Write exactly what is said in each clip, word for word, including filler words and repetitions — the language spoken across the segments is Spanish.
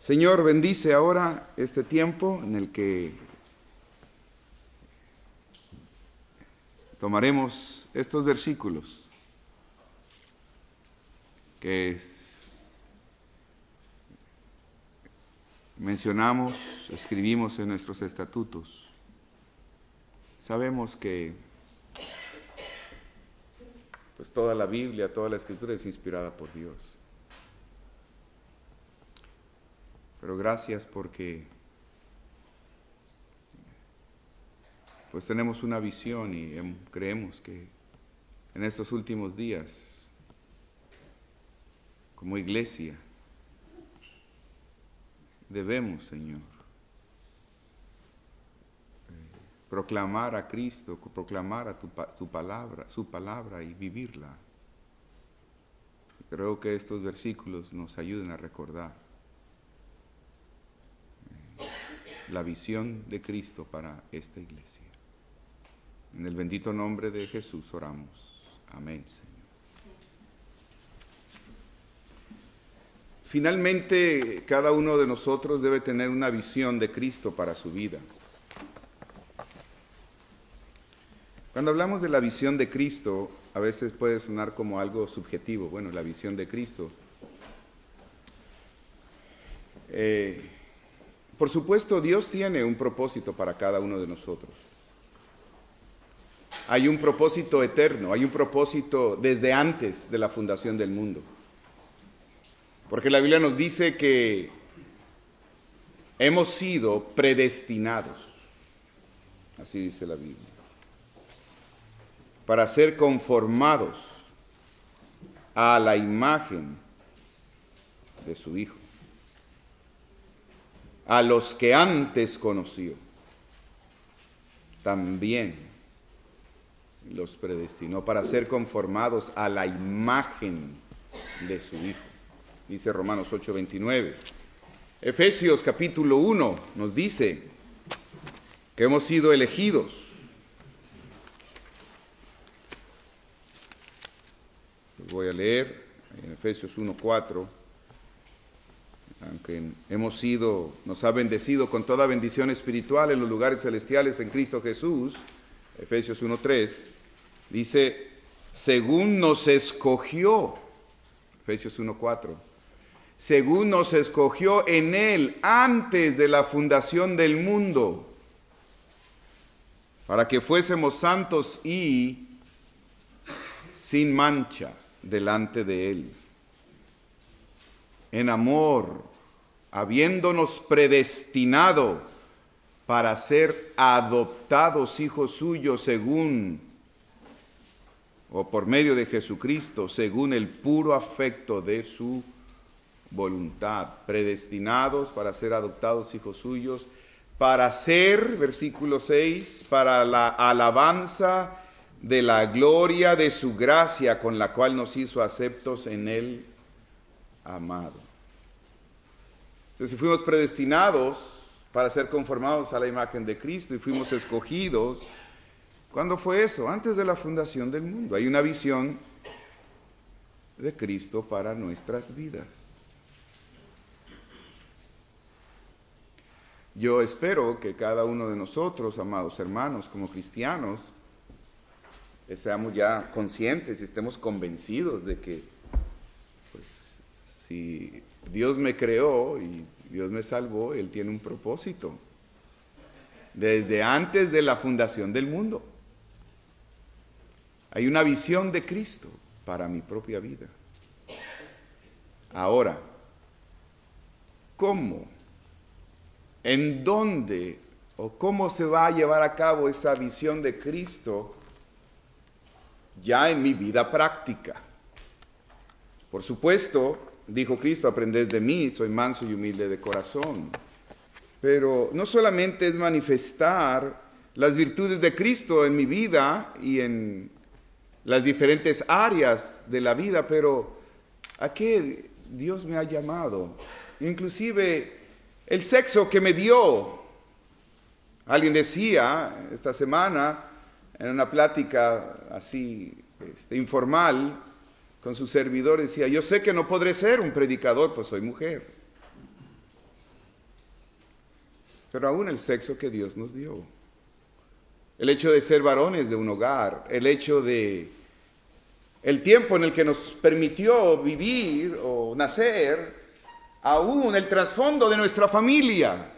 Señor, bendice ahora este tiempo en el que tomaremos estos versículos que mencionamos, escribimos en nuestros estatutos. Sabemos que pues toda la Biblia, toda la Escritura es inspirada por Dios. Pero gracias porque pues tenemos una visión y creemos que en estos últimos días, como iglesia, debemos, Señor, proclamar a Cristo, proclamar a tu, tu palabra, su palabra y vivirla. Creo que estos versículos nos ayuden a recordar la visión de Cristo para esta iglesia. En el bendito nombre de Jesús oramos. Amén, Señor. Finalmente, cada uno de nosotros debe tener una visión de Cristo para su vida. Cuando hablamos de la visión de Cristo, a veces puede sonar como algo subjetivo. Bueno, la visión de Cristo. Eh, por supuesto, Dios tiene un propósito para cada uno de nosotros. Hay un propósito eterno, hay un propósito desde antes de la fundación del mundo. Porque la Biblia nos dice que hemos sido predestinados, así dice la Biblia, para ser conformados a la imagen de su Hijo, a los que antes conoció, también los predestinó para ser conformados a la imagen de su Hijo. Dice Romanos ocho veintinueve. Efesios capítulo uno nos dice que hemos sido elegidos. Los voy a leer en Efesios uno cuatro. Aunque hemos sido, nos ha bendecido con toda bendición espiritual en los lugares celestiales en Cristo Jesús, Efesios uno tres, dice, según nos escogió, Efesios uno cuatro, según nos escogió en Él antes de la fundación del mundo, para que fuésemos santos y sin mancha delante de Él, en amor, habiéndonos predestinado para ser adoptados hijos suyos según, o por medio de Jesucristo, según el puro afecto de su voluntad. Predestinados para ser adoptados hijos suyos, para ser, versículo seis, para la alabanza de la gloria de su gracia, con la cual nos hizo aceptos en Él, amado. Entonces, si fuimos predestinados para ser conformados a la imagen de Cristo y fuimos escogidos, ¿cuándo fue eso? Antes de la fundación del mundo. Hay una visión de Cristo para nuestras vidas. Yo espero que cada uno de nosotros, amados hermanos, como cristianos, seamos ya conscientes y estemos convencidos de que, pues, si Dios me creó y Dios me salvó, Él tiene un propósito desde antes de la fundación del mundo. Hay una visión de Cristo para mi propia vida. Ahora, ¿cómo? ¿En dónde o cómo se va a llevar a cabo esa visión de Cristo ya en mi vida práctica? Por supuesto, dijo Cristo, aprended de mí, soy manso y humilde de corazón. Pero no solamente es manifestar las virtudes de Cristo en mi vida y en las diferentes áreas de la vida, pero ¿a qué Dios me ha llamado? Inclusive el sexo que me dio. Alguien decía esta semana en una plática así este, informal con su servidor, decía, yo sé que no podré ser un predicador, pues soy mujer. pero aún el sexo que Dios nos dio. El hecho de ser varones de un hogar, el hecho de el tiempo en el que nos permitió vivir o nacer, aún el trasfondo de nuestra familia,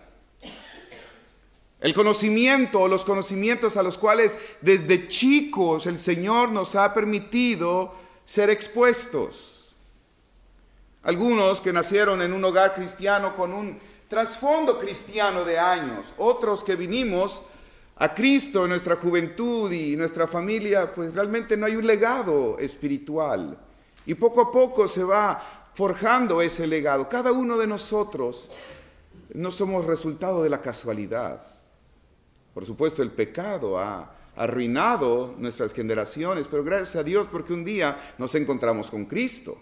el conocimiento o los conocimientos a los cuales desde chicos el Señor nos ha permitido ser expuestos. Algunos que nacieron en un hogar cristiano con un trasfondo cristiano de años, otros que vinimos a Cristo en nuestra juventud y nuestra familia, pues realmente no hay un legado espiritual. Y poco a poco se va forjando ese legado. Cada uno de nosotros no somos resultado de la casualidad. Por supuesto, el pecado ha arruinado nuestras generaciones, pero gracias a Dios porque un día nos encontramos con Cristo.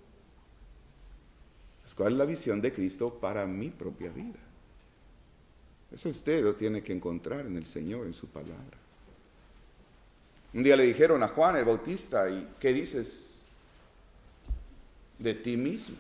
¿Cuál es la visión de Cristo para mi propia vida? Eso usted lo tiene que encontrar en el Señor, en su palabra. Un día le dijeron a Juan el Bautista, ¿y qué dices de ti mismo?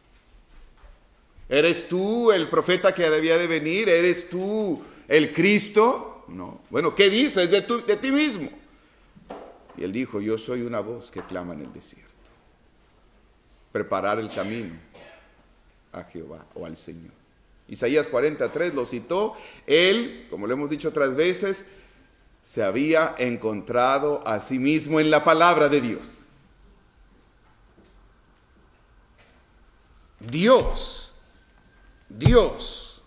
¿Eres tú el profeta que debía de venir? ¿Eres tú el Cristo? No. Bueno, ¿qué dices de, tu, de ti mismo? Y él dijo, yo soy una voz que clama en el desierto. Preparar el camino a Jehová o al Señor. Isaías cuarenta y tres lo citó. Él, como lo hemos dicho otras veces, se había encontrado a sí mismo en la palabra de Dios. Dios, Dios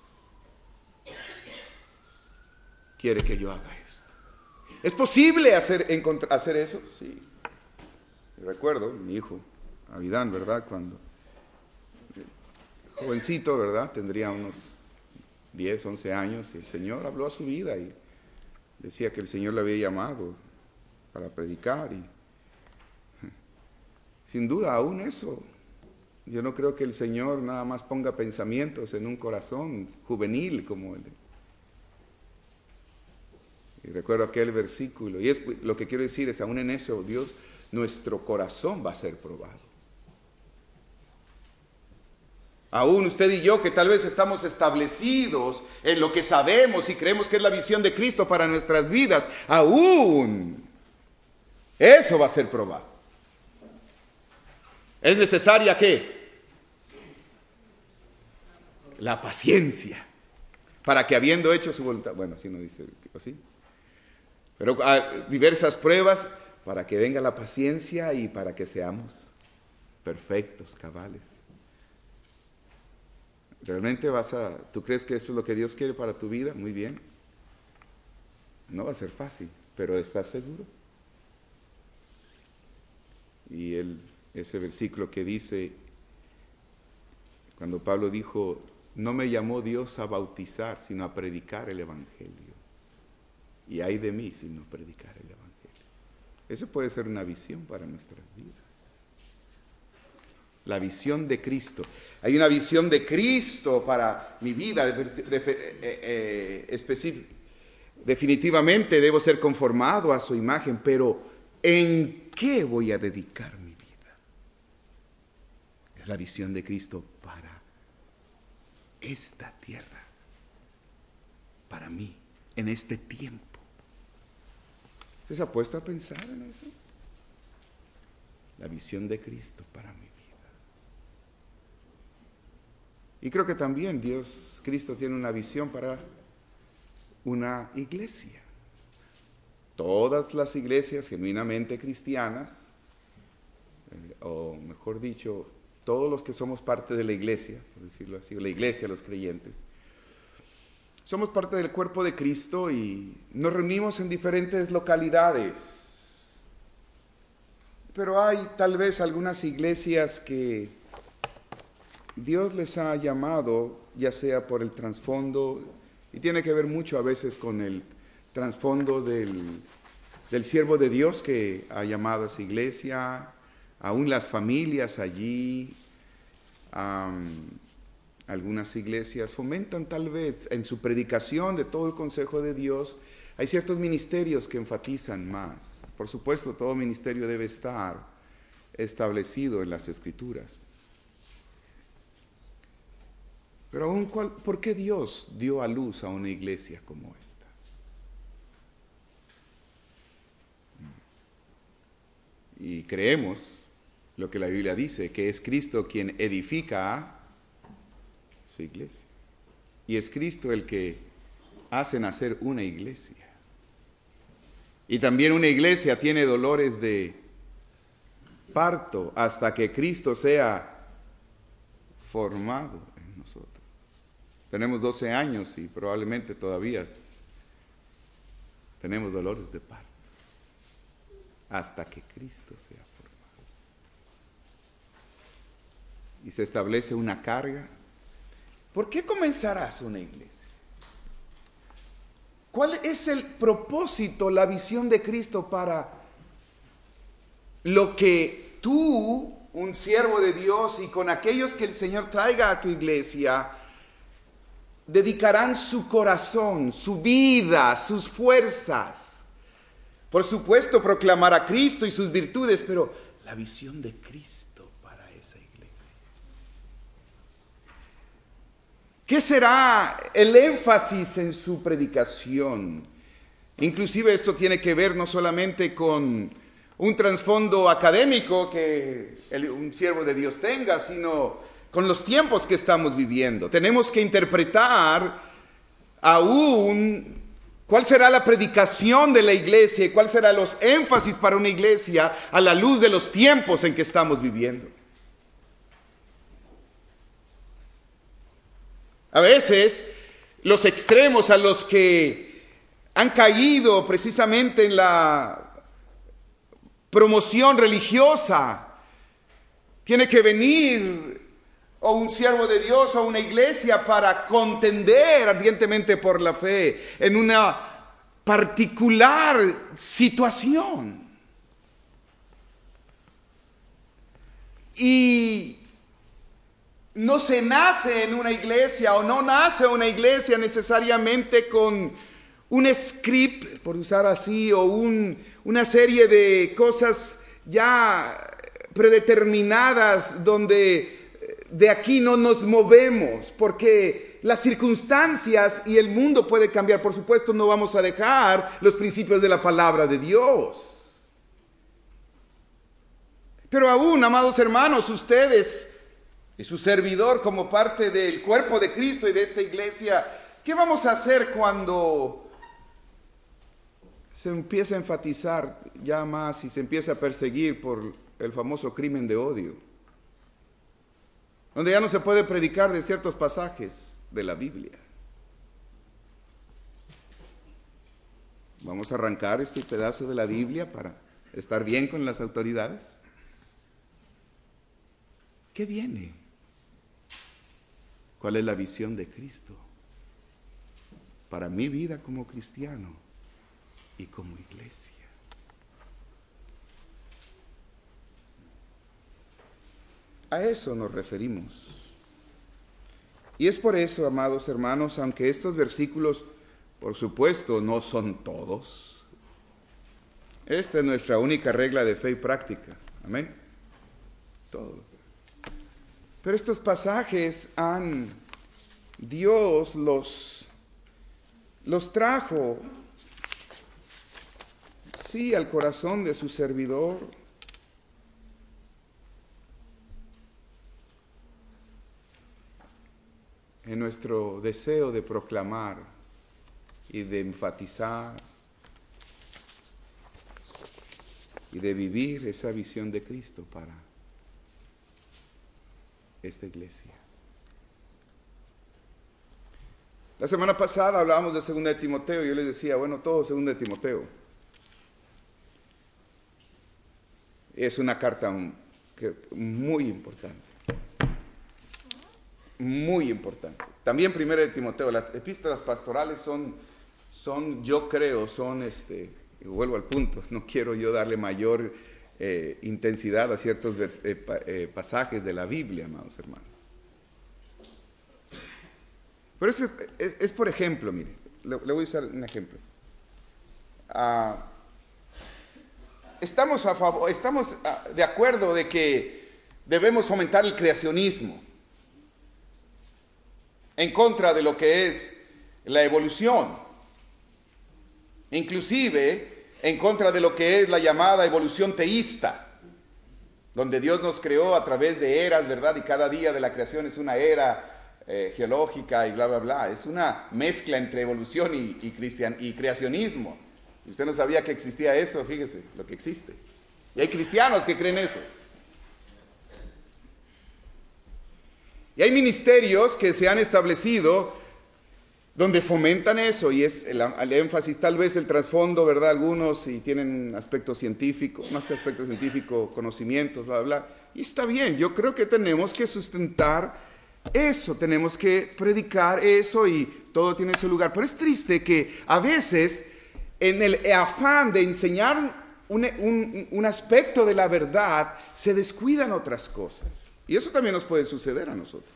quiere que yo haga esto. ¿Es posible hacer, hacer eso? Sí. Recuerdo, mi hijo, Abidán, ¿verdad? Cuando jovencito, ¿verdad? Tendría unos diez, once años y el Señor habló a su vida y decía que el Señor le había llamado para predicar y sin duda aún eso. Yo no creo que el Señor nada más ponga pensamientos en un corazón juvenil como él. Y recuerdo aquel versículo y es lo que quiero decir es aún en eso Dios, nuestro corazón va a ser probado. Aún usted y yo que tal vez estamos establecidos en lo que sabemos y creemos que es la visión de Cristo para nuestras vidas, aún eso va a ser probado. ¿Es necesaria qué? La paciencia. Para que habiendo hecho su voluntad, bueno, así no dice así, pero diversas pruebas para que venga la paciencia y para que seamos perfectos, cabales. ¿Realmente vas a, tú crees que eso es lo que Dios quiere para tu vida? Muy bien. No va a ser fácil, pero ¿estás seguro? Y el, ese versículo que dice, cuando Pablo dijo, no me llamó Dios a bautizar, sino a predicar el Evangelio. Y ay de mí si no predicar el Evangelio. Eso puede ser una visión para nuestras vidas. La visión de Cristo. Hay una visión de Cristo para mi vida. De, de, eh, eh, específic, definitivamente debo ser conformado a su imagen, pero ¿en qué voy a dedicar mi vida? Es la visión de Cristo para esta tierra, para mí, en este tiempo. ¿Usted se ha puesto a pensar en eso? La visión de Cristo para mí. Y creo que también Dios, Cristo tiene una visión para una iglesia. Todas las iglesias genuinamente cristianas, eh, o mejor dicho, todos los que somos parte de la iglesia, por decirlo así, la iglesia, los creyentes, somos parte del cuerpo de Cristo y nos reunimos en diferentes localidades. Pero hay tal vez algunas iglesias que Dios les ha llamado, ya sea por el trasfondo, y tiene que ver mucho a veces con el trasfondo del, del siervo de Dios que ha llamado a esa iglesia, aún las familias allí, um, algunas iglesias fomentan tal vez en su predicación de todo el consejo de Dios, hay ciertos ministerios que enfatizan más. Por supuesto, todo ministerio debe estar establecido en las Escrituras. Pero aún, ¿cuál, ¿por qué Dios dio a luz a una iglesia como esta? Y creemos lo que la Biblia dice, que es Cristo quien edifica a su iglesia. Y es Cristo el que hace nacer una iglesia. Y también una iglesia tiene dolores de parto hasta que Cristo sea formado en nosotros. Tenemos doce años y probablemente todavía tenemos dolores de parto hasta que Cristo sea formado. Y se establece una carga. ¿Por qué comenzarás una iglesia? ¿Cuál es el propósito, la visión de Cristo para lo que tú, un siervo de Dios, y con aquellos que el Señor traiga a tu iglesia, dedicarán su corazón, su vida, sus fuerzas? Por supuesto, proclamar a Cristo y sus virtudes, pero la visión de Cristo para esa iglesia. ¿Qué será el énfasis en su predicación? Inclusive esto tiene que ver no solamente con un trasfondo académico que el, un siervo de Dios tenga, sino con los tiempos que estamos viviendo. Tenemos que interpretar aún cuál será la predicación de la iglesia y cuál será los énfasis para una iglesia a la luz de los tiempos en que estamos viviendo. A veces los extremos a los que han caído precisamente en la promoción religiosa, tiene que venir o un siervo de Dios o una iglesia para contender ardientemente por la fe en una particular situación. Y no se nace en una iglesia o no nace una iglesia necesariamente con un script, por usar así, o un, una serie de cosas ya predeterminadas donde de aquí no nos movemos, porque las circunstancias y el mundo puede cambiar. Por supuesto, no vamos a dejar los principios de la palabra de Dios. Pero aún, amados hermanos, ustedes y su servidor como parte del cuerpo de Cristo y de esta iglesia, ¿qué vamos a hacer cuando se empieza a enfatizar ya más y se empieza a perseguir por el famoso crimen de odio? Donde ya no se puede predicar de ciertos pasajes de la Biblia. ¿Vamos a arrancar este pedazo de la Biblia para estar bien con las autoridades? ¿Qué viene? ¿Cuál es la visión de Cristo para mi vida como cristiano y como iglesia? A eso nos referimos. Y es por eso, amados hermanos, aunque estos versículos, por supuesto, no son todos, esta es nuestra única regla de fe y práctica. Amén. Todo. Pero estos pasajes han, Dios los, los trajo, sí, al corazón de su servidor. En nuestro deseo de proclamar y de enfatizar y de vivir esa visión de Cristo para esta iglesia. La semana pasada hablábamos de segunda de Timoteo y yo les decía, bueno, todo segunda de Timoteo es una carta muy importante. Muy importante. También primera de Timoteo, las epístolas pastorales son, son yo creo, son, este, y vuelvo al punto, no quiero yo darle mayor eh, intensidad a ciertos vers, eh, pa, eh, pasajes de la Biblia, amados hermanos. Pero es, es, es por ejemplo, mire, le, le voy a usar un ejemplo. Uh, estamos a favor, estamos uh, de acuerdo de que debemos fomentar el creacionismo. en contra de lo que es la evolución, inclusive en contra de lo que es la llamada evolución teísta, donde Dios nos creó a través de eras, ¿verdad? Y cada día de la creación es una era eh, geológica y bla, bla, bla. Es una mezcla entre evolución y, y, cristian, y creacionismo. Y usted no sabía que existía eso, fíjese, lo que existe. Y hay cristianos que creen eso. Y hay ministerios que se han establecido donde fomentan eso, y es el, el énfasis, tal vez el trasfondo, ¿verdad? Algunos y tienen aspecto científico, más aspecto científico, conocimientos, bla, bla, bla. Y está bien, yo creo que tenemos que sustentar eso, tenemos que predicar eso y todo tiene su lugar. Pero es triste que a veces, en el afán de enseñar un, un, un aspecto de la verdad, se descuidan otras cosas. Y eso también nos puede suceder a nosotros.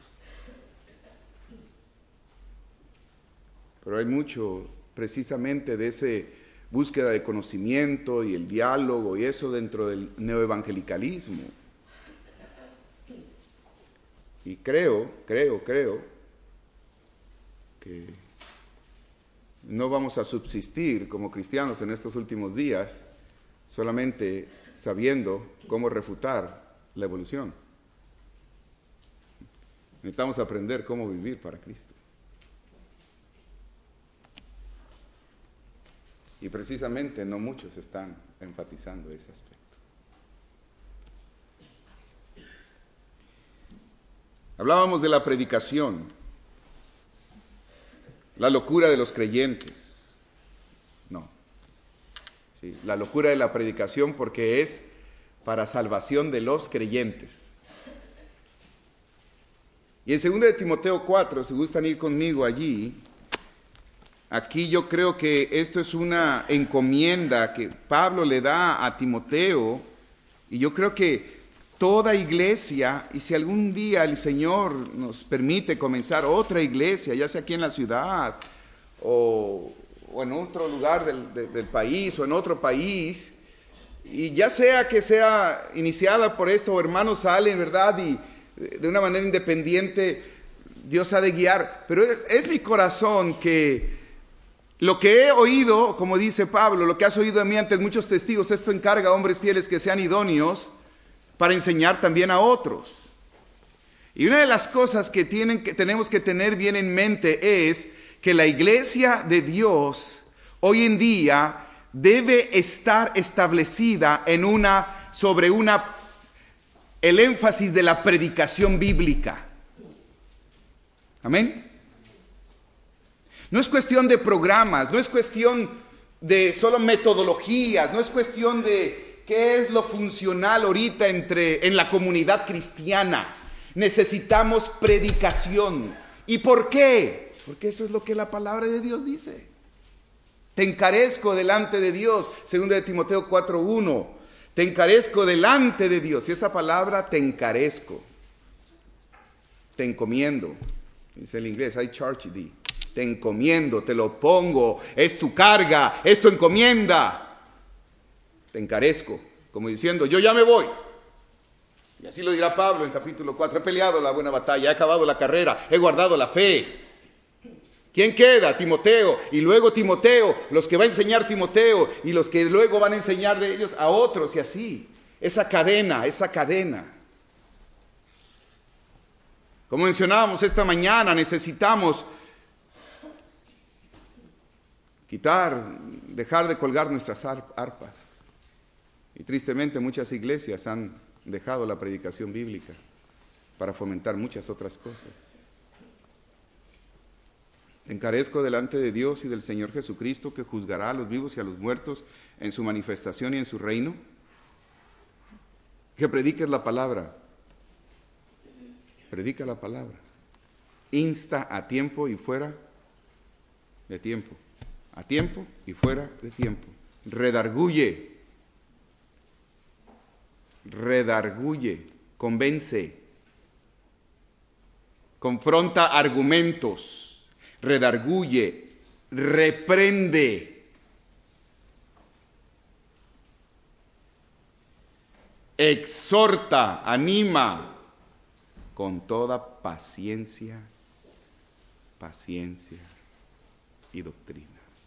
Pero hay mucho precisamente de esa búsqueda de conocimiento y el diálogo y eso dentro del neoevangelicalismo. Y creo, creo, creo que no vamos a subsistir como cristianos en estos últimos días solamente sabiendo cómo refutar la evolución. Necesitamos aprender cómo vivir para Cristo. Y precisamente no muchos están enfatizando ese aspecto. Hablábamos de la predicación, la locura de los creyentes. No. Sí, la locura de la predicación porque es para salvación de los creyentes. Y en segunda de Timoteo cuatro, si gustan ir conmigo allí, aquí yo creo que esto es una encomienda que Pablo le da a Timoteo, y yo creo que toda iglesia, y si algún día el Señor nos permite comenzar otra iglesia, ya sea aquí en la ciudad o, o en otro lugar del, de, del país o en otro país, y ya sea que sea iniciada por esto o hermanos salen, ¿verdad? Y de una manera independiente Dios ha de guiar, pero es, es mi corazón que lo que he oído, como dice Pablo, lo que has oído de mí ante muchos testigos, esto encarga a hombres fieles que sean idóneos para enseñar también a otros. Y una de las cosas que, tienen, que tenemos que tener bien en mente es que la iglesia de Dios hoy en día debe estar establecida en una, sobre una, el énfasis de la predicación bíblica. Amén. No es cuestión de programas, no es cuestión de solo metodologías, no es cuestión de qué es lo funcional ahorita entre, en la comunidad cristiana. Necesitamos predicación. ¿Y por qué? Porque eso es lo que la palabra de Dios dice. Te encarezco delante de Dios, segunda de Timoteo cuatro uno. Te encarezco delante de Dios. Y esa palabra, te encarezco, te encomiendo, dice el inglés, I charge thee. Te encomiendo, te lo pongo, es tu carga, es tu encomienda. Te encarezco, como diciendo, yo ya me voy. Y así lo dirá Pablo en capítulo cuatro. He peleado la buena batalla, he acabado la carrera, he guardado la fe. ¿Quién queda? Timoteo. Y luego Timoteo, los que va a enseñar Timoteo y los que luego van a enseñar de ellos a otros y así. Esa cadena, esa cadena. Como mencionábamos esta mañana, necesitamos quitar, dejar de colgar nuestras arpas. Y tristemente muchas iglesias han dejado la predicación bíblica para fomentar muchas otras cosas. Encarezco delante de Dios y del Señor Jesucristo, que juzgará a los vivos y a los muertos en su manifestación y en su reino, que prediques la palabra. Predica la palabra. Insta a tiempo y fuera de tiempo. A tiempo y fuera de tiempo. Redarguye. Redarguye. Convence. Confronta argumentos. Redarguye, reprende, exhorta, anima con toda paciencia paciencia y doctrina.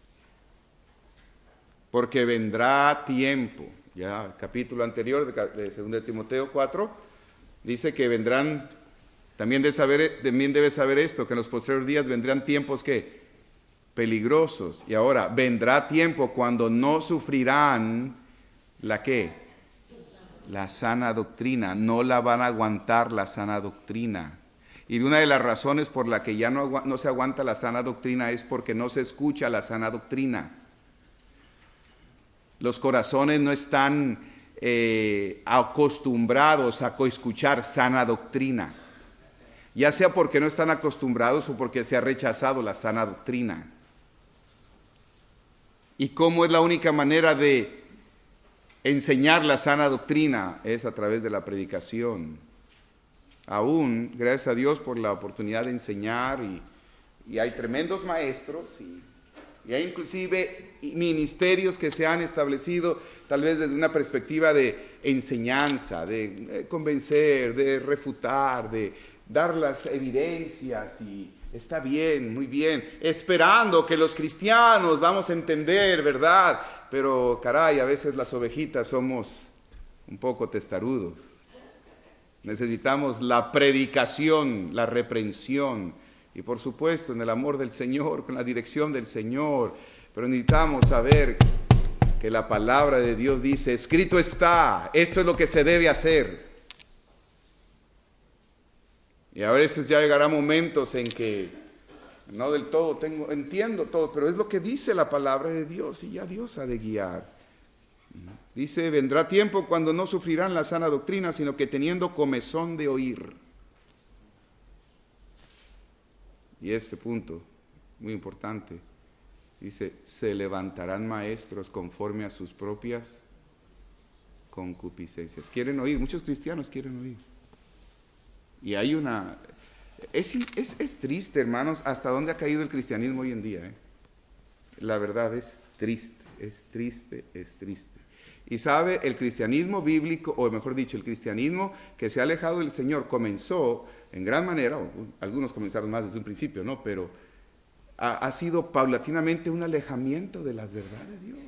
Porque vendrá tiempo, ya el capítulo anterior de segunda de Timoteo cuatro, dice que vendrán, también debe saber, también debe saber esto, que en los posteriores días vendrán tiempos que peligrosos. Y ahora, vendrá tiempo cuando no sufrirán la ¿qué? La sana doctrina, no la van a aguantar la sana doctrina. Y una de las razones por la que ya no, no se aguanta la sana doctrina es porque no se escucha la sana doctrina. Los corazones no están eh, acostumbrados a escuchar sana doctrina, ya sea porque no están acostumbrados o porque se ha rechazado la sana doctrina. ¿Y cómo es la única manera de enseñar la sana doctrina? Es a través de la predicación. Aún, gracias a Dios por la oportunidad de enseñar, y, y hay tremendos maestros, y, y hay inclusive ministerios que se han establecido tal vez desde una perspectiva de enseñanza, de eh, convencer, de refutar, de dar las evidencias, y está bien, muy bien, esperando que los cristianos vamos a entender, ¿verdad? Pero caray, a veces las ovejitas somos un poco testarudos. Necesitamos la predicación, la reprensión, y por supuesto en el amor del Señor, con la dirección del Señor. Pero necesitamos saber que la palabra de Dios dice, escrito está, esto es lo que se debe hacer. Y a veces ya llegará momentos en que no del todo tengo, entiendo todo, pero es lo que dice la palabra de Dios, y ya Dios ha de guiar. Dice, vendrá tiempo cuando no sufrirán la sana doctrina, sino que teniendo comezón de oír. Y este punto, muy importante, dice, se levantarán maestros conforme a sus propias concupiscencias. Quieren oír, muchos cristianos quieren oír. Y hay una... Es, es, es triste, hermanos, hasta dónde ha caído el cristianismo hoy en día. ¿eh? La verdad es triste, es triste, es triste. Y sabe, el cristianismo bíblico, o mejor dicho, el cristianismo que se ha alejado del Señor, comenzó en gran manera, algunos comenzaron más desde un principio, ¿no? Pero ha, ha sido paulatinamente un alejamiento de la verdad de Dios.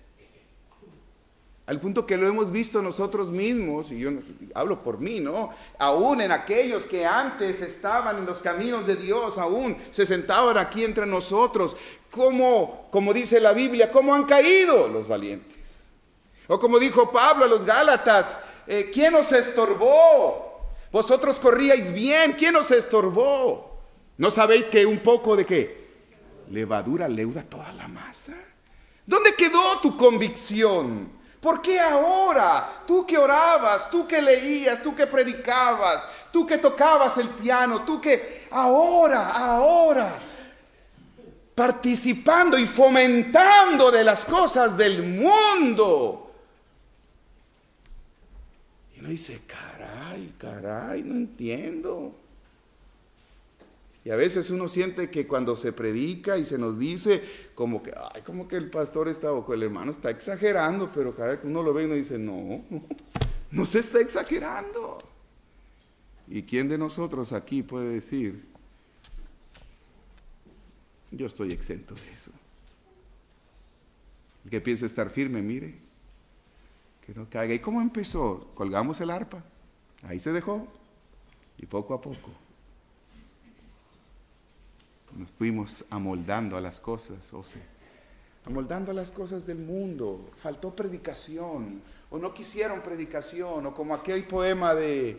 Al punto que lo hemos visto nosotros mismos, y yo no, hablo por mí, ¿no? Aún en aquellos que antes estaban en los caminos de Dios, aún se sentaban aquí entre nosotros, como, como dice la Biblia, ¿cómo han caído los valientes? O como dijo Pablo a los Gálatas, eh, ¿quién os estorbó? Vosotros corríais bien, ¿quién os estorbó? ¿No sabéis que un poco de qué? Levadura leuda toda la masa. ¿Dónde quedó tu convicción? ¿Por qué ahora? Tú que orabas, tú que leías, tú que predicabas, tú que tocabas el piano, tú que ahora, ahora, participando y fomentando de las cosas del mundo. Y uno dice, caray, caray, no entiendo. Y a veces uno siente que cuando se predica y se nos dice como que, ay, como que el pastor está o el hermano está exagerando, pero cada vez que uno lo ve uno dice, no, no se está exagerando. ¿Y quién de nosotros aquí puede decir, yo estoy exento de eso? El que piensa estar firme, mire, que no caiga. ¿Y cómo empezó? Colgamos el arpa, ahí se dejó, y poco a poco nos fuimos amoldando a las cosas, o sea, amoldando a las cosas del mundo. Faltó predicación, o no quisieron predicación, o como aquel poema de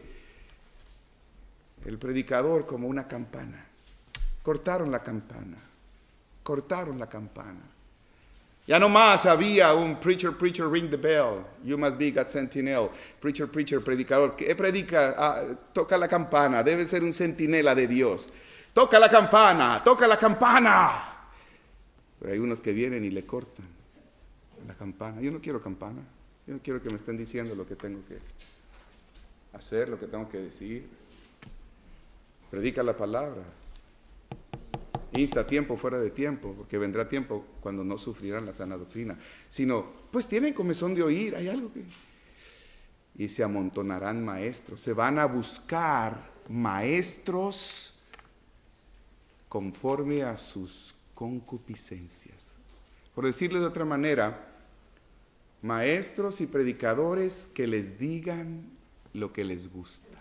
el predicador como una campana. Cortaron la campana, cortaron la campana. Ya no más había un preacher, preacher, ring the bell, you must be God's sentinel. Preacher, preacher, predicador, ¿qué predica? Ah, toca la campana, debe ser un centinela de Dios. Toca la campana, toca la campana. Pero hay unos que vienen y le cortan la campana. Yo no quiero campana. Yo no quiero que me estén diciendo lo que tengo que hacer, lo que tengo que decir. Predica la palabra. Insta a tiempo fuera de tiempo, porque vendrá tiempo cuando no sufrirán la sana doctrina. Sino, pues tienen comezón de oír, hay algo que... Y se amontonarán maestros, se van a buscar maestros conforme a sus concupiscencias. Por decirlo de otra manera, maestros y predicadores que les digan lo que les gusta,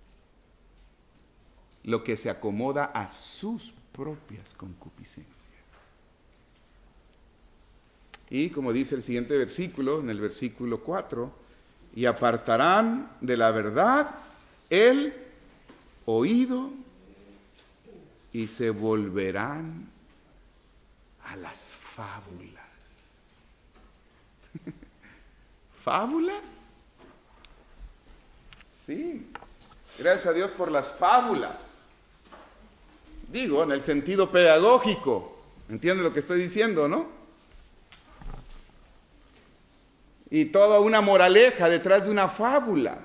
lo que se acomoda a sus propias concupiscencias. Y como dice el siguiente versículo, en el versículo cuatro, y apartarán de la verdad el oído y se volverán a las fábulas. ¿Fábulas? Sí, gracias a Dios por las fábulas. Digo, en el sentido pedagógico. ¿Entiende lo que estoy diciendo, no? Y toda una moraleja detrás de una fábula.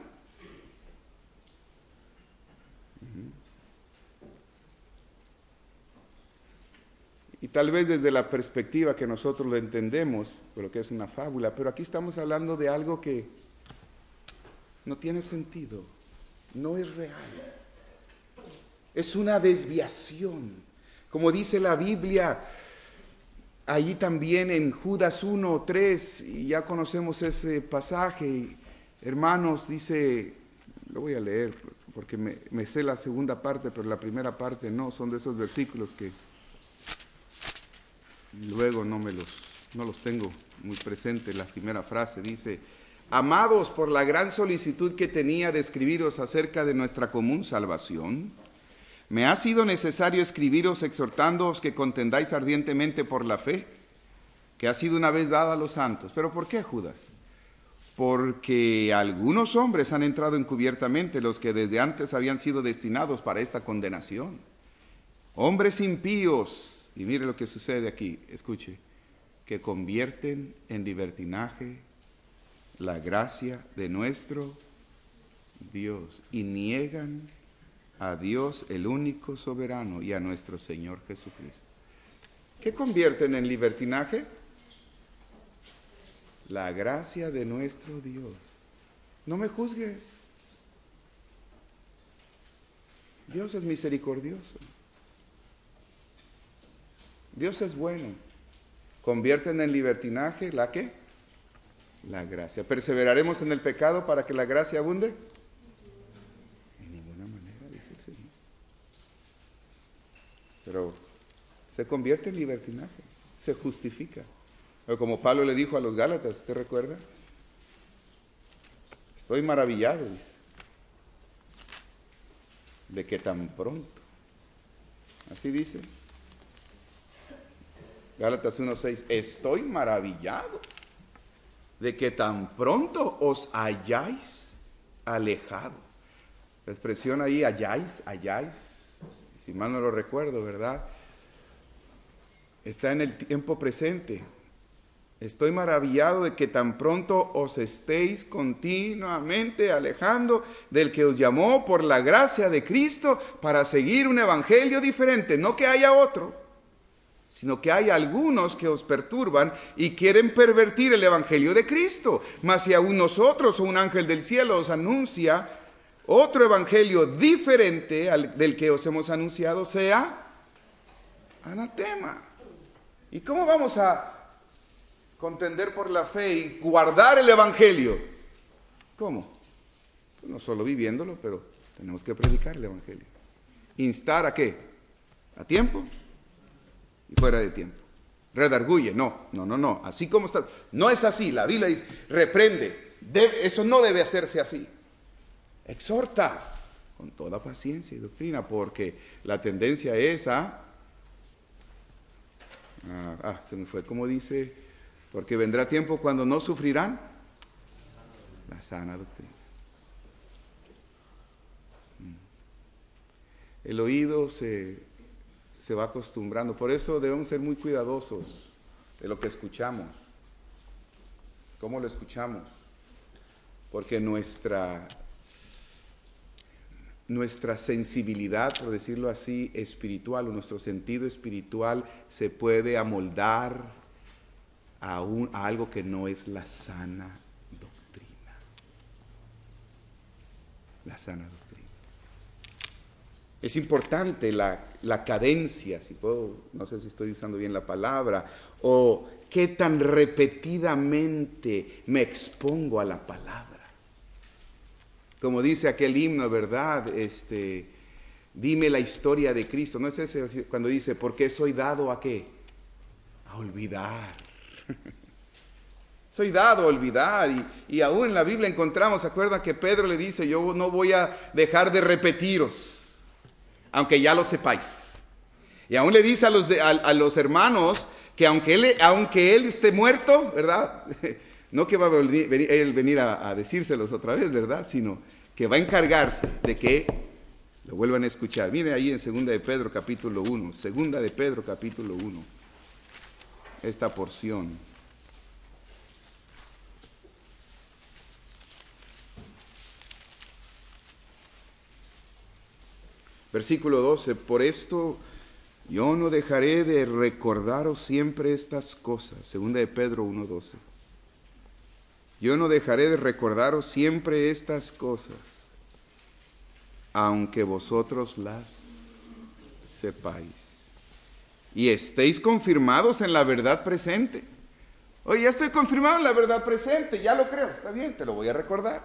Y tal vez desde la perspectiva que nosotros lo entendemos, lo que es una fábula, pero aquí estamos hablando de algo que no tiene sentido, no es real. Es una desviación. Como dice la Biblia, allí también en Judas uno, tres, y ya conocemos ese pasaje, hermanos, dice, lo voy a leer porque me, me sé la segunda parte, pero la primera parte no, son de esos versículos que luego no me los, no los tengo muy presentes. La primera frase dice: amados, por la gran solicitud que tenía de escribiros acerca de nuestra común salvación, me ha sido necesario escribiros exhortándoos que contendáis ardientemente por la fe, que ha sido una vez dada a los santos. ¿Pero por qué, Judas? Porque algunos hombres han entrado encubiertamente, los que desde antes habían sido destinados para esta condenación. Hombres impíos, y mire lo que sucede aquí, escuche, que convierten en libertinaje la gracia de nuestro Dios y niegan a Dios el único soberano y a nuestro Señor Jesucristo. ¿Qué convierten en libertinaje? La gracia de nuestro Dios. No me juzgues. Dios es misericordioso. Dios es bueno. Convierten en libertinaje ¿la qué? La gracia. ¿Perseveraremos en el pecado para que la gracia abunde? En ninguna manera, dice el Señor. Pero se convierte en libertinaje, se justifica. Pero como Pablo le dijo a los Gálatas, ¿usted recuerda? Estoy maravillado, dice, de que tan pronto. Así dice. Gálatas uno seis, estoy maravillado de que tan pronto os hayáis alejado. La expresión ahí, hayáis, hayáis, si mal no lo recuerdo, ¿verdad? Está en el tiempo presente. Estoy maravillado de que tan pronto os estéis continuamente alejando del que os llamó por la gracia de Cristo para seguir un evangelio diferente. No que haya otro, sino que hay algunos que os perturban y quieren pervertir el evangelio de Cristo. Mas si aún nosotros o un ángel del cielo os anuncia otro evangelio diferente al del que os hemos anunciado, sea anatema. ¿Y cómo vamos a contender por la fe y guardar el evangelio? ¿Cómo? Pues no solo viviéndolo, pero tenemos que predicar el evangelio. ¿Instar a qué? ¿A tiempo? Y fuera de tiempo. Redarguye, no, no, no, no, así como está, no es así, la Biblia dice, reprende, debe, eso no debe hacerse así. Exhorta con toda paciencia y doctrina, porque la tendencia es a, ah, ah, se me fue, como dice, porque vendrá tiempo cuando no sufrirán la sana doctrina. El oído se... se va acostumbrando. Por eso debemos ser muy cuidadosos de lo que escuchamos. ¿Cómo lo escuchamos? Porque nuestra, nuestra sensibilidad, por decirlo así, espiritual, o nuestro sentido espiritual se puede amoldar a, un, a algo que no es la sana doctrina. La sana doctrina. Es importante la, la cadencia, si puedo, no sé si estoy usando bien la palabra, o qué tan repetidamente me expongo a la palabra. Como dice aquel himno, ¿verdad? Este, dime la historia de Cristo. ¿No es ese cuando dice, ¿por qué soy dado a qué? A olvidar. Soy dado a olvidar. Y, y aún en la Biblia encontramos, ¿se acuerdan que Pedro le dice, yo no voy a dejar de repetiros, aunque ya lo sepáis? Y aún le dice a los, de, a, a los hermanos que aunque él, aunque él esté muerto, ¿verdad? No que va a venir, él venir a, a decírselos otra vez, ¿verdad? Sino que va a encargarse de que lo vuelvan a escuchar. Mire ahí en Segunda de Pedro capítulo uno, Segunda de Pedro capítulo uno, esta porción. Versículo doce, por esto yo no dejaré de recordaros siempre estas cosas. Segunda de Pedro uno doce. Yo no dejaré de recordaros siempre estas cosas, aunque vosotros las sepáis y estéis confirmados en la verdad presente. Oye, ya estoy confirmado en la verdad presente, ya lo creo, está bien, te lo voy a recordar.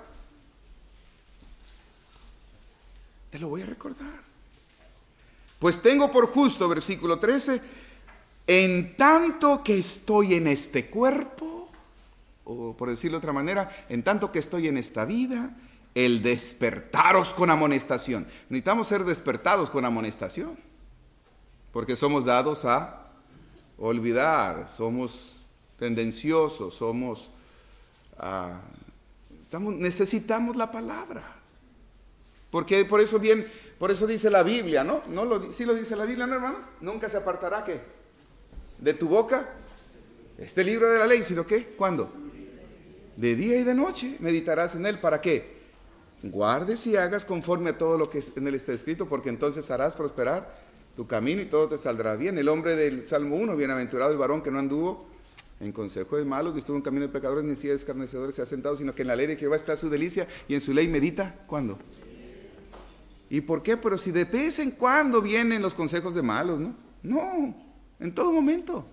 Te lo voy a recordar. Pues tengo por justo, versículo trece, en tanto que estoy en este cuerpo, o por decirlo de otra manera, en tanto que estoy en esta vida, el despertaros con amonestación. Necesitamos ser despertados con amonestación, porque somos dados a olvidar, somos tendenciosos, somos, uh, estamos, necesitamos la palabra. Porque por eso bien, por eso dice la Biblia, ¿no? ¿No lo, sí lo dice la Biblia, ¿no, hermanos? Nunca se apartará, ¿qué? De tu boca este libro de la ley, sino ¿qué? ¿Cuándo? De día y de noche meditarás en él. ¿Para qué? Guardes y hagas conforme a todo lo que en él está escrito, porque entonces harás prosperar tu camino y todo te saldrá bien. El hombre del Salmo uno, bienaventurado el varón que no anduvo en consejo de malos, ni estuvo en camino de pecadores, ni silla de escarnecedores se ha sentado, sino que en la ley de Jehová está su delicia y en su ley medita. ¿Cuándo? ¿Y por qué? Pero si de vez en cuando vienen los consejos de malos, ¿no? No, en todo momento.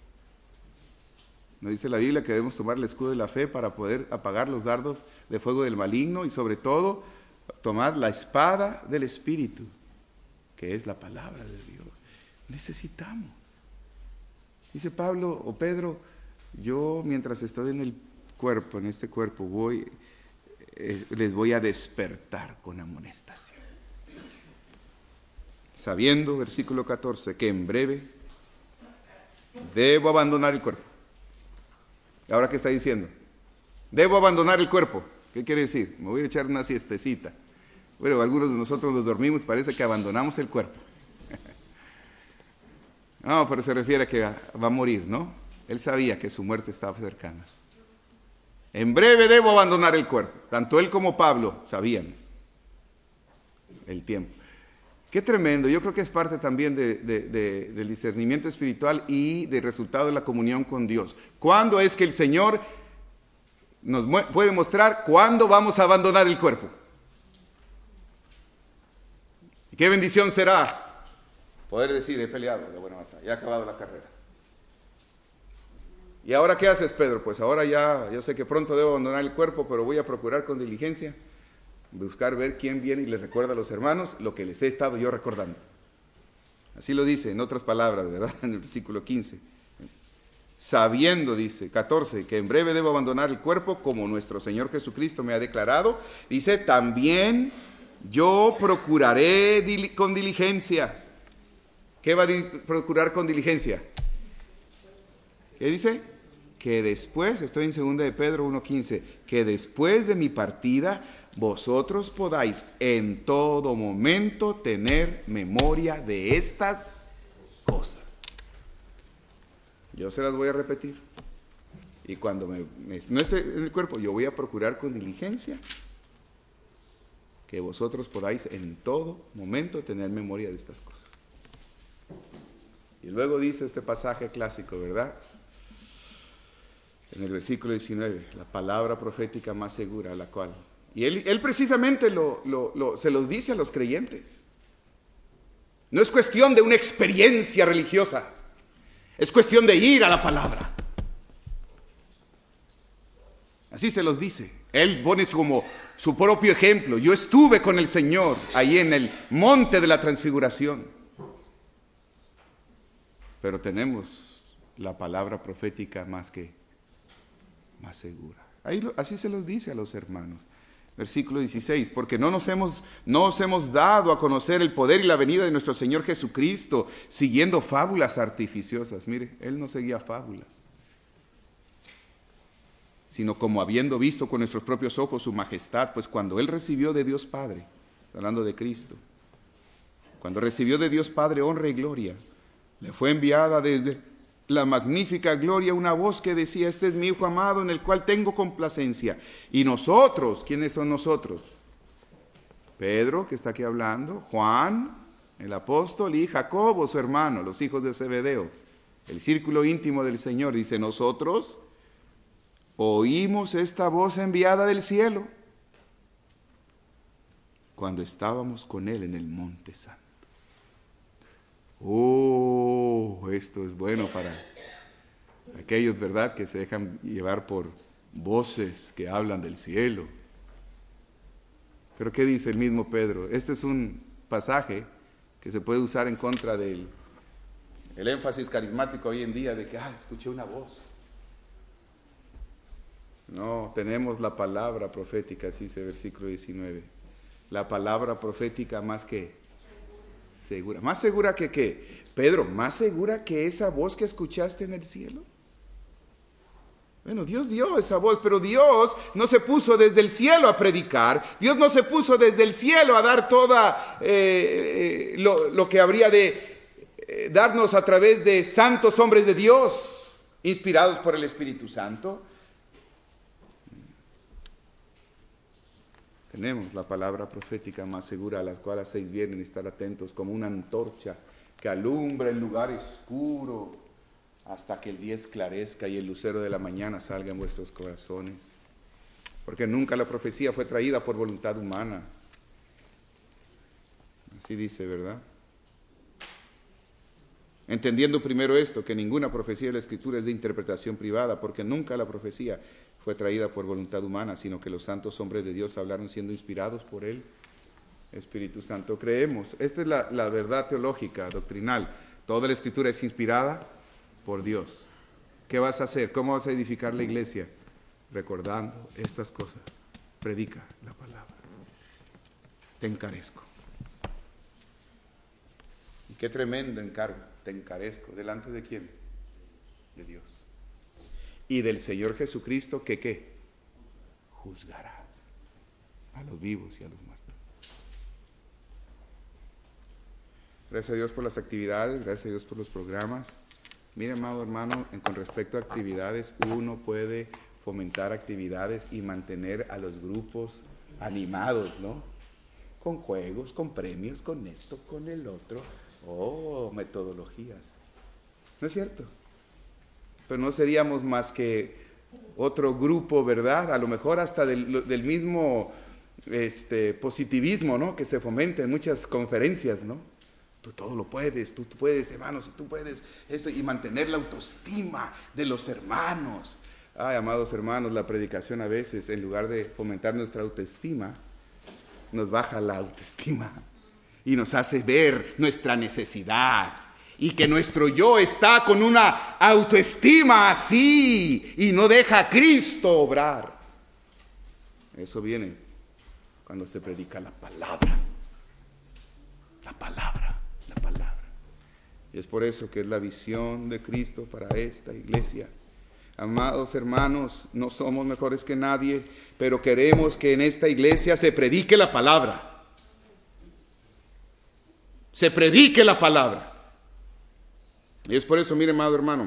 Nos dice la Biblia que debemos tomar el escudo de la fe para poder apagar los dardos de fuego del maligno y sobre todo tomar la espada del Espíritu, que es la palabra de Dios. Necesitamos. Dice Pablo o Pedro, yo mientras estoy en el cuerpo, en este cuerpo, voy, eh, les voy a despertar con amonestación. Sabiendo, versículo catorce, que en breve debo abandonar el cuerpo. ¿Y ahora qué está diciendo? Debo abandonar el cuerpo. ¿Qué quiere decir? Me voy a echar una siestecita. Bueno, algunos de nosotros nos dormimos, parece que abandonamos el cuerpo. No, pero se refiere a que va a morir, ¿no? Él sabía que su muerte estaba cercana. En breve debo abandonar el cuerpo. Tanto él como Pablo sabían el tiempo. Qué tremendo. Yo creo que es parte también de, de, de, del discernimiento espiritual y del resultado de la comunión con Dios. ¿Cuándo es que el Señor nos puede mostrar cuándo vamos a abandonar el cuerpo? ¿Y qué bendición será poder decir, he peleado la buena batalla, he acabado la carrera? ¿Y ahora qué haces, Pedro? Pues ahora ya, yo sé que pronto debo abandonar el cuerpo, pero voy a procurar con diligencia buscar ver quién viene y les recuerda a los hermanos lo que les he estado yo recordando. Así lo dice, en otras palabras, ¿verdad? En el versículo quince. Sabiendo, dice, catorce, que en breve debo abandonar el cuerpo, como nuestro Señor Jesucristo me ha declarado, dice, también yo procuraré dil- con diligencia. ¿Qué va a di- procurar con diligencia? ¿Qué dice? Que después, estoy en segunda de Pedro uno quince, que después de mi partida vosotros podáis en todo momento tener memoria de estas cosas. Yo se las voy a repetir. Y cuando me, me, no esté en el cuerpo, yo voy a procurar con diligencia que vosotros podáis en todo momento tener memoria de estas cosas. Y luego dice este pasaje clásico, ¿verdad? En el versículo diecinueve, la palabra profética más segura, la cual... Y él, él precisamente lo, lo, lo, se los dice a los creyentes. No es cuestión de una experiencia religiosa. Es cuestión de ir a la palabra. Así se los dice. Él pone como su propio ejemplo. Yo estuve con el Señor ahí en el monte de la transfiguración. Pero tenemos la palabra profética más que más segura. Ahí lo, así se los dice a los hermanos. Versículo dieciséis, porque no nos hemos, no os hemos dado a conocer el poder y la venida de nuestro Señor Jesucristo, siguiendo fábulas artificiosas. Mire, Él no seguía fábulas, sino como habiendo visto con nuestros propios ojos su majestad, pues cuando Él recibió de Dios Padre, hablando de Cristo, cuando recibió de Dios Padre honra y gloria, le fue enviada desde la magnífica gloria una voz que decía: este es mi Hijo amado en el cual tengo complacencia. Y nosotros, ¿quiénes son nosotros? Pedro, que está aquí hablando, Juan, el apóstol, y Jacobo, su hermano, los hijos de Zebedeo, el círculo íntimo del Señor. Dice: nosotros oímos esta voz enviada del cielo cuando estábamos con Él en el Monte Santo. Oh, esto es bueno para aquellos, ¿verdad?, que se dejan llevar por voces que hablan del cielo. Pero ¿qué dice el mismo Pedro? Este es un pasaje que se puede usar en contra del el énfasis carismático hoy en día de que, ah, escuché una voz. No, tenemos la palabra profética, así dice el versículo diecinueve. La palabra profética más que segura. ¿Más segura que qué? Pedro, ¿más segura que esa voz que escuchaste en el cielo? Bueno, Dios dio esa voz, pero Dios no se puso desde el cielo a predicar. Dios no se puso desde el cielo a dar toda eh, eh, lo, lo que habría de eh, darnos a través de santos hombres de Dios, inspirados por el Espíritu Santo. Tenemos la palabra profética más segura, a la cual hacéis bien en estar atentos, como una antorcha que alumbra el lugar oscuro hasta que el día esclarezca y el lucero de la mañana salga en vuestros corazones. Porque nunca la profecía fue traída por voluntad humana. Así dice, ¿verdad? Entendiendo primero esto, que ninguna profecía de la Escritura es de interpretación privada, porque nunca la profecía fue traída por voluntad humana, sino que los santos hombres de Dios hablaron siendo inspirados por el Espíritu Santo. Creemos, esta es la, la verdad teológica, doctrinal. Toda la Escritura es inspirada por Dios. ¿Qué vas a hacer? ¿Cómo vas a edificar la iglesia? Recordando estas cosas. Predica la palabra. Te encarezco. Y qué tremendo encargo. Te encarezco. ¿Delante de quién? De Dios. Y del Señor Jesucristo, que ¿qué? Juzgará a los vivos y a los muertos. Gracias a Dios por las actividades, gracias a Dios por los programas. Mire, amado hermano, en, con respecto a actividades, uno puede fomentar actividades y mantener a los grupos animados, ¿no? Con juegos, con premios, con esto, con el otro. Oh, metodologías. ¿No es cierto? Pero no seríamos más que otro grupo, ¿verdad? A lo mejor hasta del, del mismo este, positivismo, ¿no?, que se fomenta en muchas conferencias, ¿no? Tú todo lo puedes, tú, tú puedes, hermanos, tú puedes esto, y mantener la autoestima de los hermanos. Ay, amados hermanos, la predicación a veces, en lugar de fomentar nuestra autoestima, nos baja la autoestima y nos hace ver nuestra necesidad. Y que nuestro yo está con una autoestima así y no deja a Cristo obrar. Eso viene cuando se predica la palabra. La palabra, la palabra. Y es por eso que es la visión de Cristo para esta iglesia. Amados hermanos, no somos mejores que nadie, pero queremos que en esta iglesia se predique la palabra. Se predique la palabra. Y es por eso, mire, amado hermano,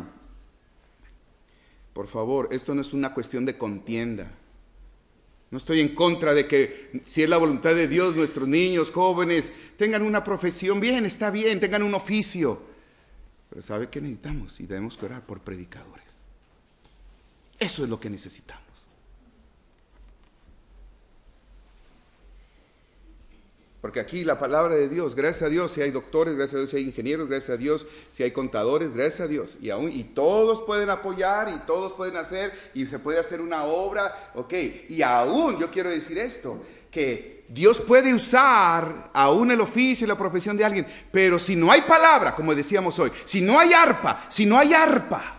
por favor, esto no es una cuestión de contienda. No estoy en contra de que, si es la voluntad de Dios, nuestros niños, jóvenes, tengan una profesión. Bien, está bien, tengan un oficio. Pero ¿sabe qué necesitamos? Y debemos orar por predicadores. Eso es lo que necesitamos. Porque aquí la palabra de Dios, gracias a Dios, si hay doctores, gracias a Dios, si hay ingenieros, gracias a Dios, si hay contadores, gracias a Dios. Y, aún, y todos pueden apoyar y todos pueden hacer y se puede hacer una obra, ok. Y aún, yo quiero decir esto, que Dios puede usar aún el oficio y la profesión de alguien, pero si no hay palabra, como decíamos hoy, si no hay arpa, si no hay arpa,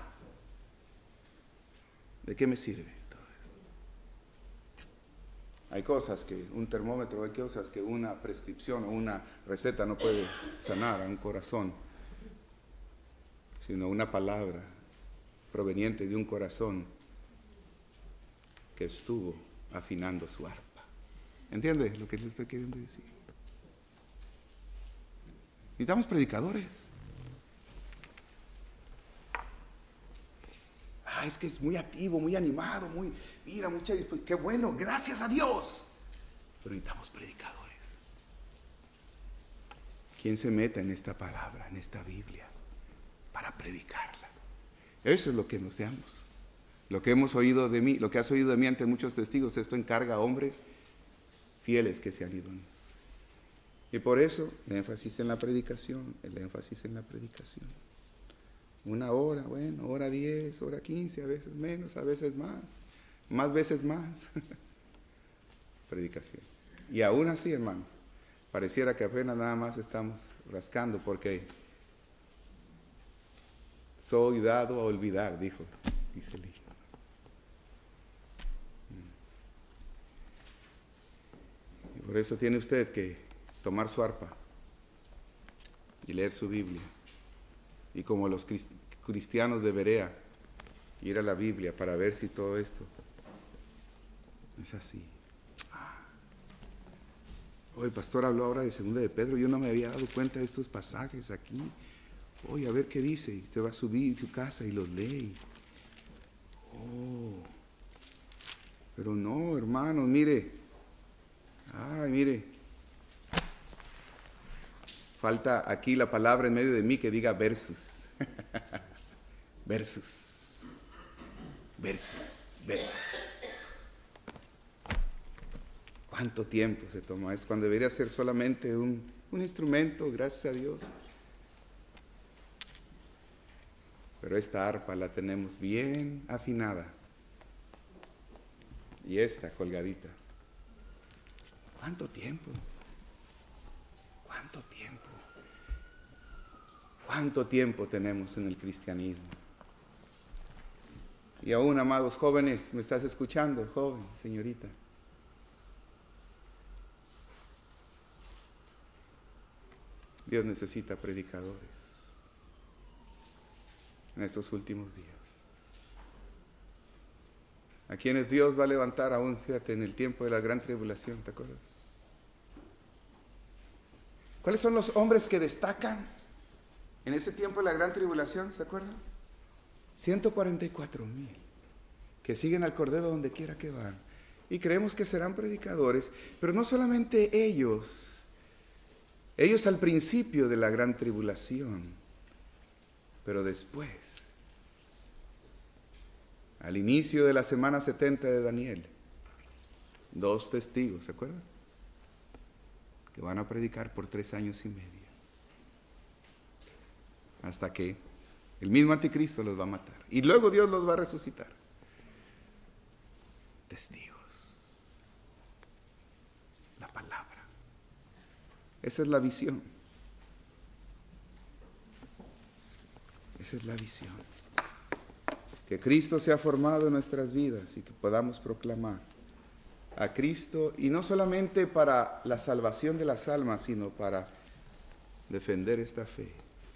¿de qué me sirve? Hay cosas que un termómetro, hay cosas que una prescripción o una receta no puede sanar a un corazón, sino una palabra proveniente de un corazón que estuvo afinando su arpa. ¿Entiende lo que le estoy queriendo decir? Necesitamos predicadores. Ah, es que es muy activo, muy animado, muy, mira, mucha disposición. Qué bueno, gracias a Dios. Pero necesitamos predicadores. ¿Quién se meta en esta palabra, en esta Biblia, para predicarla? Eso es lo que nos damos. Lo que hemos oído de mí, lo que has oído de mí ante muchos testigos, esto encarga a hombres fieles que se han ido. Y por eso el énfasis en la predicación, el énfasis en la predicación. Una hora, bueno, hora diez, hora quince, a veces menos, a veces más, más veces más. Predicación. Y aún así, hermanos, pareciera que apenas nada más estamos rascando porque soy dado a olvidar, dijo, dice el hijo. Y por eso tiene usted que tomar su arpa y leer su Biblia. Y como los cristianos de Berea, ir a la Biblia para ver si todo esto es así. Oh, el pastor habló ahora de segunda de Pedro, yo no me había dado cuenta de estos pasajes aquí. Oye, a ver qué dice. Y usted va a subir a su casa y los lee. Oh, pero no, hermanos, mire. Ay, mire. Falta aquí la palabra en medio de mí que diga versus. versus. Versus. Versus. ¿Cuánto tiempo se toma? Es cuando debería ser solamente un, un instrumento, gracias a Dios. Pero esta arpa la tenemos bien afinada. Y esta colgadita. ¿Cuánto tiempo? ¿Cuánto tiempo? ¿Cuánto tiempo tenemos en el cristianismo? Y aún, amados jóvenes, ¿me estás escuchando, joven, señorita? Dios necesita predicadores en estos últimos días. A quienes Dios va a levantar aún, fíjate, en el tiempo de la gran tribulación, ¿te acuerdas? ¿Cuáles son los hombres que destacan en ese tiempo de la gran tribulación? ¿Se acuerdan? ciento cuarenta y cuatro mil que siguen al Cordero donde quiera que van. Y creemos que serán predicadores, pero no solamente ellos, ellos al principio de la gran tribulación, pero después, al inicio de la semana setenta de Daniel, dos testigos, ¿se acuerdan? Que van a predicar por tres años y medio. Hasta que el mismo anticristo los va a matar. Y luego Dios los va a resucitar. Testigos. La palabra. Esa es la visión. Esa es la visión. Que Cristo sea formado en nuestras vidas y que podamos proclamar a Cristo, y no solamente para la salvación de las almas, sino para defender esta fe.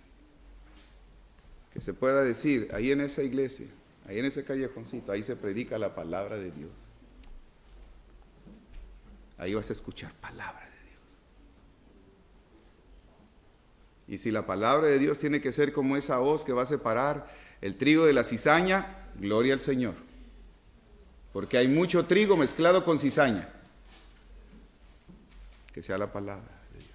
Que se pueda decir, ahí en esa iglesia, ahí en ese callejoncito, ahí se predica la palabra de Dios. Ahí vas a escuchar palabra de Dios. Y si la palabra de Dios tiene que ser como esa hoz que va a separar el trigo de la cizaña, gloria al Señor. Porque hay mucho trigo mezclado con cizaña. Que sea la palabra de Dios.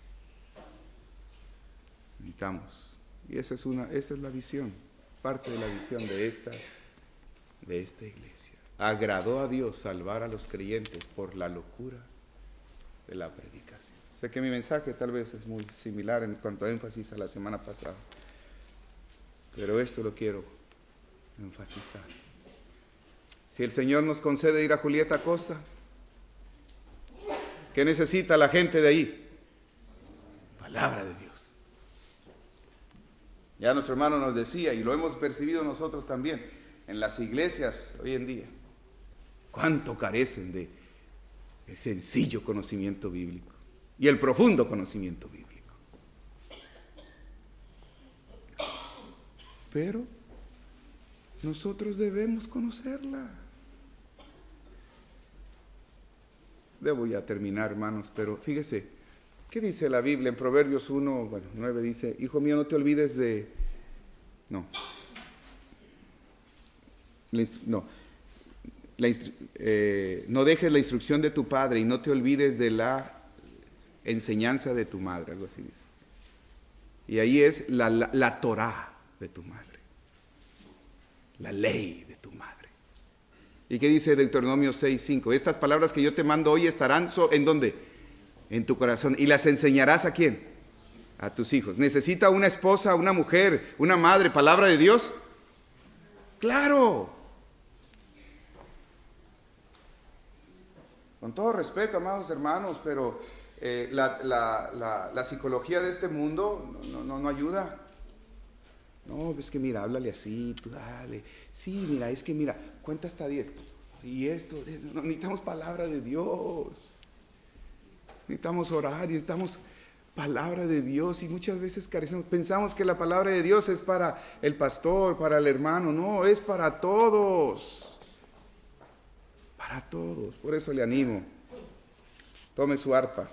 Necesitamos. Y esa es, una, esa es la visión, parte de la visión de esta, de esta iglesia. Agradó a Dios salvar a los creyentes por la locura de la predicación. Sé que mi mensaje tal vez es muy similar en cuanto a énfasis a la semana pasada, pero esto lo quiero enfatizar. Si el Señor nos concede ir a Julieta Costa, ¿qué necesita la gente de ahí? Palabra de Dios. Ya nuestro hermano nos decía, y lo hemos percibido nosotros también, en las iglesias hoy en día, cuánto carecen de el sencillo conocimiento bíblico y el profundo conocimiento bíblico. Pero nosotros debemos conocerla. Debo ya terminar, hermanos, pero fíjese, ¿qué dice la Biblia en Proverbios uno, bueno, nueve dice, hijo mío, no te olvides de, no, no, la, eh, no dejes la instrucción de tu padre y no te olvides de la enseñanza de tu madre, algo así dice. Y ahí es la, la, la Torá de tu madre, la ley de tu madre. ¿Y qué dice Deuteronomio seis cinco? Estas palabras que yo te mando hoy estarán so, ¿en dónde? En tu corazón. ¿Y las enseñarás a quién? A tus hijos. ¿Necesita una esposa, una mujer, una madre, palabra de Dios? ¡Claro! Con todo respeto, amados hermanos, pero eh, la, la, la, la psicología de este mundo no, no, no ayuda. No, es que mira, háblale así, tú dale. Sí, mira, es que mira, cuenta hasta diez. Y esto, no, necesitamos palabra de Dios. Necesitamos orar y necesitamos palabra de Dios. Y muchas veces carecemos, pensamos que la palabra de Dios es para el pastor, para el hermano. No, es para todos. Para todos. Por eso le animo. Tome su arpa.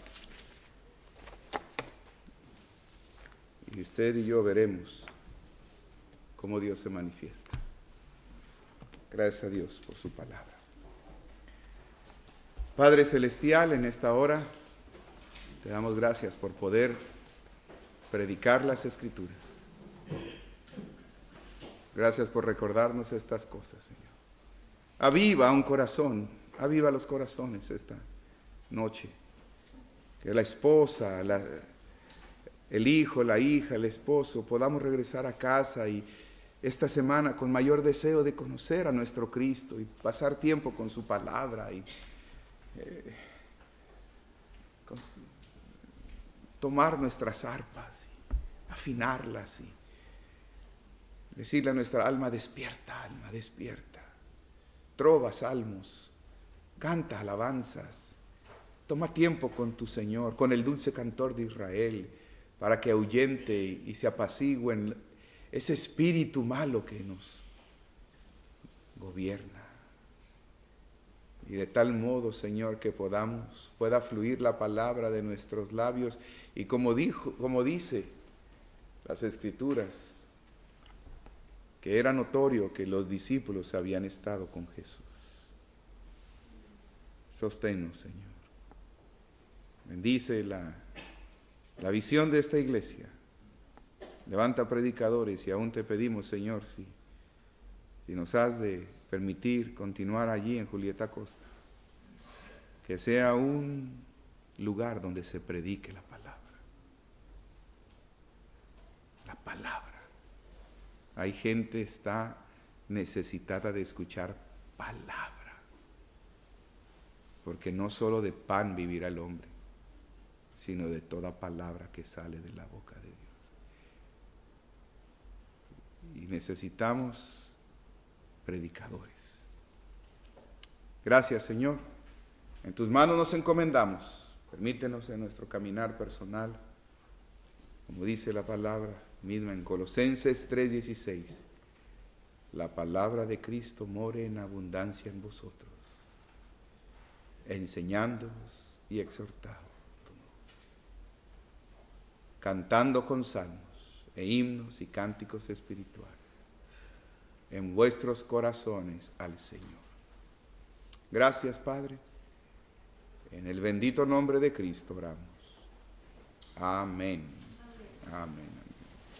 Y usted y yo veremos cómo Dios se manifiesta. Gracias a Dios por su palabra. Padre Celestial, en esta hora te damos gracias por poder predicar las Escrituras. Gracias por recordarnos estas cosas, Señor. Aviva un corazón, aviva los corazones esta noche. Que la esposa, la, el hijo, la hija, el esposo, podamos regresar a casa y esta semana con mayor deseo de conocer a nuestro Cristo y pasar tiempo con su palabra y eh, con, tomar nuestras arpas y afinarlas y decirle a nuestra alma, despierta, alma, despierta. Trova salmos, canta alabanzas, toma tiempo con tu Señor, con el dulce cantor de Israel, para que ahuyente y se apacigüen ese espíritu malo que nos gobierna. Y de tal modo, Señor, que podamos, pueda fluir la palabra de nuestros labios y como dijo, como dice las Escrituras, que era notorio que los discípulos habían estado con Jesús. Sosténnos, Señor. Bendice la, la visión de esta iglesia. Levanta predicadores y aún te pedimos, Señor, si, si nos has de permitir continuar allí en Julieta Costa, que sea un lugar donde se predique la palabra. La palabra. Hay gente que está necesitada de escuchar palabra, porque no solo de pan vivirá el hombre, sino de toda palabra que sale de la boca de Dios. Y necesitamos predicadores. Gracias, Señor. En tus manos nos encomendamos. Permítenos en nuestro caminar personal, como dice la palabra misma en Colosenses tres dieciséis, la palabra de Cristo more en abundancia en vosotros, enseñándoos y exhortándonos, cantando con salmos e himnos y cánticos espirituales en vuestros corazones al Señor. Gracias, Padre. En el bendito nombre de Cristo oramos. Amén. Amén.